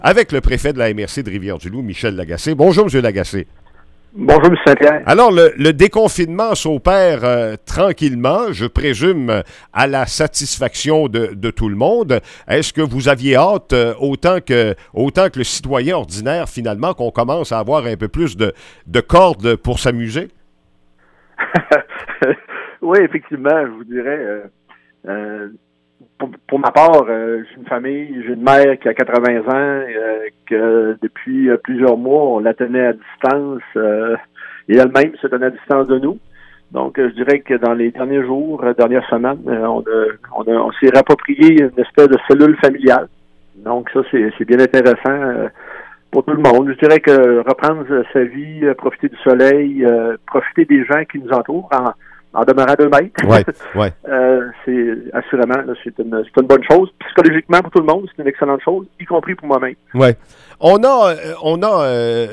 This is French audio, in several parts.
avec le préfet de la MRC de Rivière-du-Loup, Michel Lagacé. Bonjour, M. Lagacé. Bonjour, M. Saint-Pierre. Alors, le déconfinement s'opère tranquillement, je présume, à la satisfaction de tout le monde. Est-ce que vous aviez hâte, autant que le citoyen ordinaire, finalement, qu'on commence à avoir un peu plus de cordes pour s'amuser? Oui, effectivement, je vous dirais, pour ma part, j'ai une famille, j'ai une mère qui a 80 ans, que depuis plusieurs mois, on la tenait à distance, et elle-même se tenait à distance de nous. Donc, je dirais que dans les derniers jours, dernières semaines, on s'est réapproprié une espèce de cellule familiale. Donc, ça, c'est bien intéressant pour tout le monde. Je dirais que reprendre sa vie, profiter du soleil, profiter des gens qui nous entourent en demeurant à 2 mètres. Ouais, ouais. C'est assurément, là, c'est une bonne chose. Psychologiquement, pour tout le monde, c'est une excellente chose, y compris pour moi-même. Ouais. On a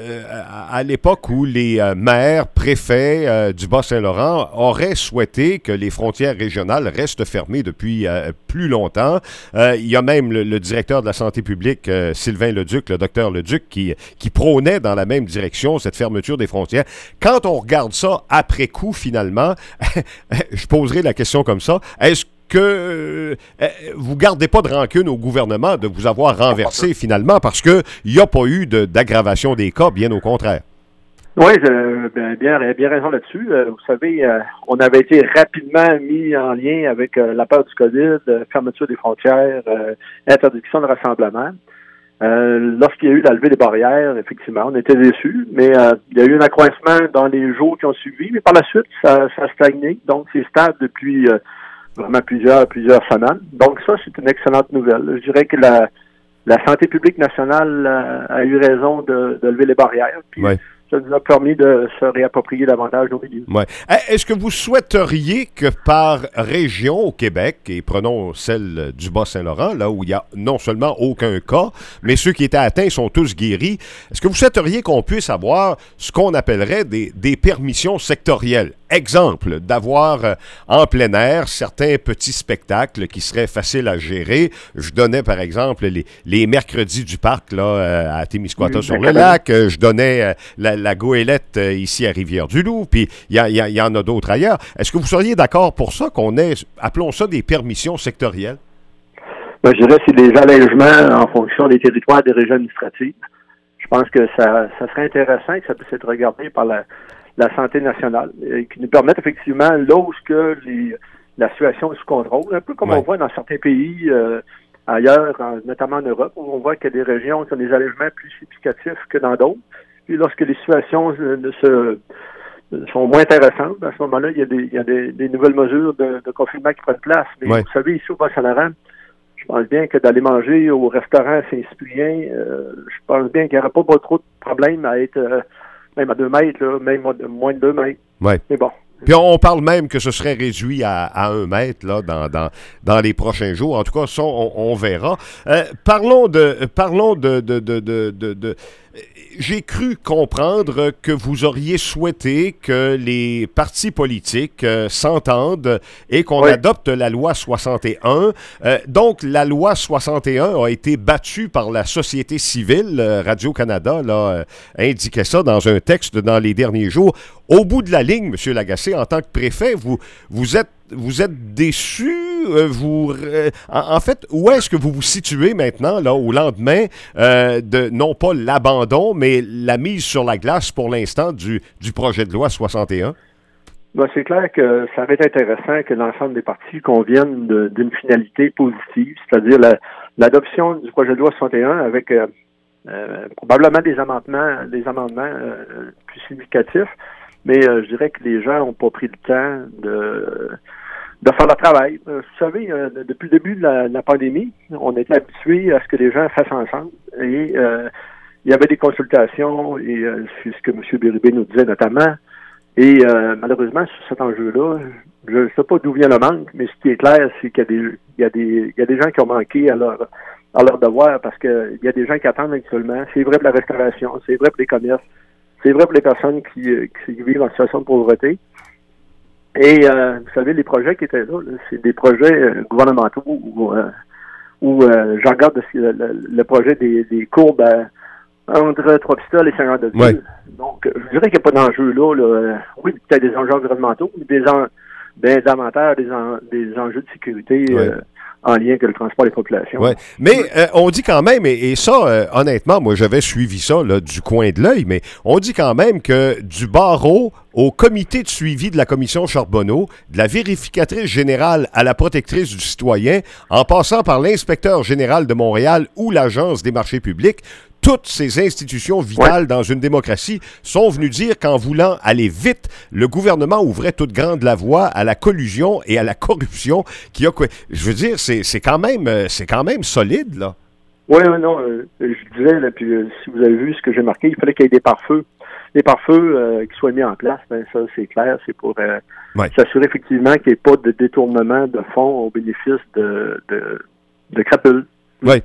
à l'époque où les maires, préfets du Bas-Saint-Laurent auraient souhaité que les frontières régionales restent fermées depuis plus longtemps. Il y a même le directeur de la santé publique, Sylvain Leduc, le docteur Leduc, qui prônait dans la même direction cette fermeture des frontières. Quand on regarde ça après coup, finalement, je poserai la question comme ça, est-ce que vous gardez pas de rancune au gouvernement de vous avoir renversé finalement parce qu'il n'y a pas eu d'aggravation des cas, bien au contraire? Oui, bien raison là-dessus. Vous savez, on avait été rapidement mis en lien avec la peur du COVID, fermeture des frontières, interdiction de rassemblement. Lorsqu'il y a eu la levée des barrières, effectivement, on était déçus, mais il y a eu un accroissement dans les jours qui ont suivi, mais par la suite, ça a stagné, donc c'est stable depuis vraiment plusieurs semaines. Donc ça, c'est une excellente nouvelle. Je dirais que la santé publique nationale a eu raison de lever les barrières, puis ouais. Ça nous a permis de se réapproprier davantage nos milieux. Ouais. Est-ce que vous souhaiteriez que par région au Québec, et prenons celle du Bas-Saint-Laurent, là où il n'y a non seulement aucun cas, mais ceux qui étaient atteints sont tous guéris, est-ce que vous souhaiteriez qu'on puisse avoir ce qu'on appellerait des permissions sectorielles? Exemple, d'avoir en plein air certains petits spectacles qui seraient faciles à gérer. Je donnais, par exemple, les mercredis du parc là, à Témiscouata-sur-le-Lac. Je donnais la goélette ici à Rivière-du-Loup, puis il y en a d'autres ailleurs. Est-ce que vous seriez d'accord pour ça, qu'on ait, appelons ça, des permissions sectorielles? Ben, je dirais que c'est des allègements en fonction des territoires, des régions administratives. Je pense que ça serait intéressant que ça puisse être regardé par la santé nationale, qui nous permettent effectivement, lorsque la situation est sous contrôle, un peu comme on voit dans certains pays ailleurs, notamment en Europe, où on voit qu'il y a des régions qui ont des allègements plus significatifs que dans d'autres. Puis lorsque les situations sont moins intéressantes, à ce moment-là, il y a des nouvelles mesures de confinement qui prennent place. Mais vous savez, ici au Bas-Saint-Laurent, je pense bien que d'aller manger au restaurant Saint-Cyprien, je pense bien qu'il n'y aura pas trop de problèmes à être même à 2 mètres, là, même moins de 2 mètres. Ouais. Mais bon. Puis on parle même que ce serait réduit à 1 mètre là, dans les prochains jours. En tout cas, ça, on verra. Parlons de j'ai cru comprendre que vous auriez souhaité que les partis politiques s'entendent et qu'on adopte la loi 61. Donc, la loi 61 a été battue par la société civile. Radio-Canada là, indiquait ça dans un texte dans les derniers jours. Au bout de la ligne, M. Lagacé, en tant que préfet, vous êtes déçu? En fait, où est-ce que vous vous situez maintenant, là, au lendemain de, non pas l'abandon, mais la mise sur la glace pour l'instant du projet de loi 61? Ben, c'est clair que ça va être intéressant que l'ensemble des partis conviennent d'une finalité positive, c'est-à-dire l'adoption du projet de loi 61 avec probablement des amendements plus significatifs, mais je dirais que les gens n'ont pas pris le temps de faire leur travail. Vous savez, depuis le début de la pandémie, on était habitués à ce que les gens fassent ensemble. Et il y avait des consultations, et c'est ce que M. Bérubé nous disait notamment. Et malheureusement, sur cet enjeu-là, je ne sais pas d'où vient le manque, mais ce qui est clair, c'est qu'il y a des gens qui ont manqué à leur devoir, parce qu'il y a des gens qui attendent actuellement. C'est vrai pour la restauration, c'est vrai pour les commerces, c'est vrai pour les personnes qui vivent en situation de pauvreté. Et vous savez, les projets qui étaient là, c'est des projets gouvernementaux où où je regarde le projet des courbes entre Trois-Pistoles et Saint-Jean-de-Dieu. Ouais. Donc, je dirais qu'il n'y a pas d'enjeu là. Oui, peut-être des enjeux environnementaux, mais bien davantage des enjeux de sécurité en lien avec le transport des populations. Ouais. Mais on dit quand même, et ça, honnêtement, moi j'avais suivi ça là, du coin de l'œil, mais on dit quand même que du barreau au comité de suivi de la commission Charbonneau, de la vérificatrice générale à la protectrice du citoyen, en passant par l'inspecteur général de Montréal ou l'Agence des marchés publics, toutes ces institutions vitales dans une démocratie sont venues dire qu'en voulant aller vite, le gouvernement ouvrait toute grande la voie à la collusion et à la corruption qui a... Je veux dire, c'est quand même solide, là. Oui, non, je disais, là, puis si vous avez vu ce que j'ai marqué, il fallait qu'il y ait des pare-feux. Les pare-feux qui soient mis en place, ben ça, c'est clair, c'est pour s'assurer effectivement qu'il n'y ait pas de détournement de fonds au bénéfice de crapules. Oui.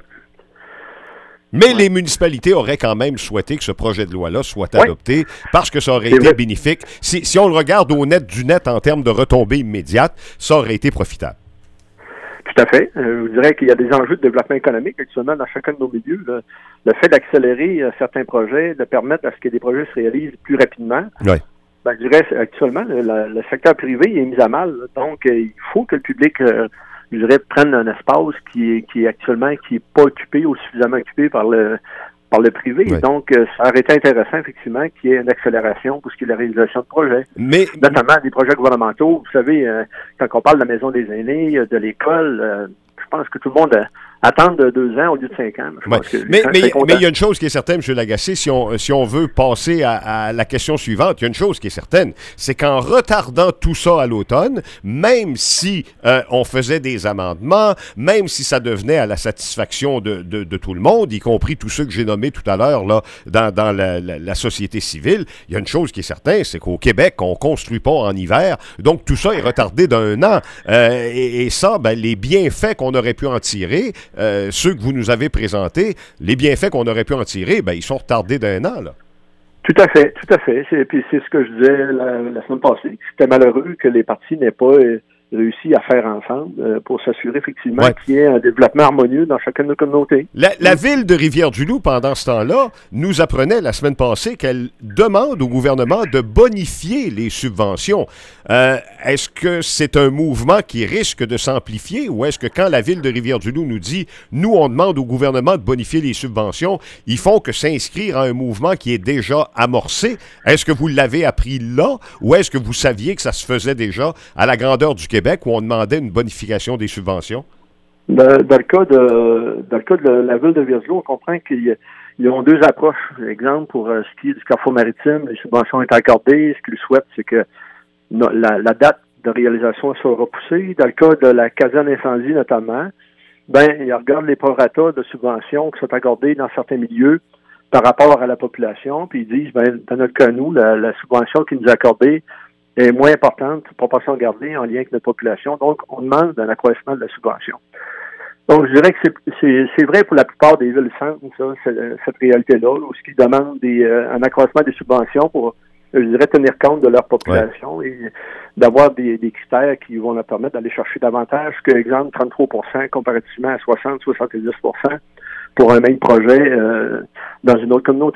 Mais les municipalités auraient quand même souhaité que ce projet de loi-là soit adopté parce que ça aurait été bénéfique. Si on le regarde au net du net en termes de retombées immédiates, ça aurait été profitable. Tout à fait. Je vous dirais qu'il y a des enjeux de développement économique actuellement dans chacun de nos milieux. Là. Le fait d'accélérer certains projets, de permettre à ce que des projets se réalisent plus rapidement, ben, je dirais actuellement, le secteur privé est mis à mal. Là. Donc, il faut que le public... je dirais, prendre un espace qui est actuellement qui est pas occupé ou suffisamment occupé par le privé. Oui. Donc, ça aurait été intéressant, effectivement, qu'il y ait une accélération pour ce qui est la réalisation de projets. Notamment des projets gouvernementaux. Vous savez, quand on parle de la maison des aînés, de l'école, je pense que tout le monde attend de 2 ans au lieu de 5 ans. Mais il y a une chose qui est certaine, M. Lagacé, si on veut passer à la question suivante, il y a une chose qui est certaine, c'est qu'en retardant tout ça à l'automne, même si on faisait des amendements, même si ça devenait à la satisfaction de tout le monde, y compris tous ceux que j'ai nommés tout à l'heure là dans la société civile, il y a une chose qui est certaine, c'est qu'au Québec, on ne construit pas en hiver, donc tout ça est retardé d'1 an. Et ça, les bienfaits qu'on aurait pu en tirer, ceux que vous nous avez présentés, les bienfaits qu'on aurait pu en tirer, ils sont retardés d'1 an, là. Tout à fait. Puis c'est ce que je disais la semaine passée. C'était malheureux que les partis n'aient pas réussi à faire ensemble pour s'assurer effectivement qu'il y ait un développement harmonieux dans chacune de nos communautés. La ville de Rivière-du-Loup, pendant ce temps-là, nous apprenait la semaine passée qu'elle demande au gouvernement de bonifier les subventions. Est-ce que c'est un mouvement qui risque de s'amplifier ou est-ce que quand la ville de Rivière-du-Loup nous dit « nous, on demande au gouvernement de bonifier les subventions », ils font que s'inscrire à un mouvement qui est déjà amorcé? Est-ce que vous l'avez appris là ou est-ce que vous saviez que ça se faisait déjà à la grandeur du Québec où on demandait une bonification des subventions? Dans le cas de la ville de Rivière-du-Loup, on comprend qu'ils ont 2 approches. Exemple, pour ce qui est du carrefour maritime, les subventions sont accordées. Ce qu'ils souhaitent, c'est que la date de réalisation soit repoussée. Dans le cas de la caserne incendie, notamment, ils regardent les proratas de subventions qui sont accordées dans certains milieux par rapport à la population, puis ils disent, dans notre cas, nous, la subvention qui nous est accordée est moins importante, proportion gardée en lien avec notre population. Donc, on demande un accroissement de la subvention. Donc, je dirais que c'est vrai pour la plupart des villes centres, ça, cette réalité-là, où ce qui demandent un accroissement des subventions pour, je dirais, tenir compte de leur population et d'avoir des critères qui vont leur permettre d'aller chercher davantage que, exemple, 33% comparativement à 60-70% pour un même projet dans une autre communauté.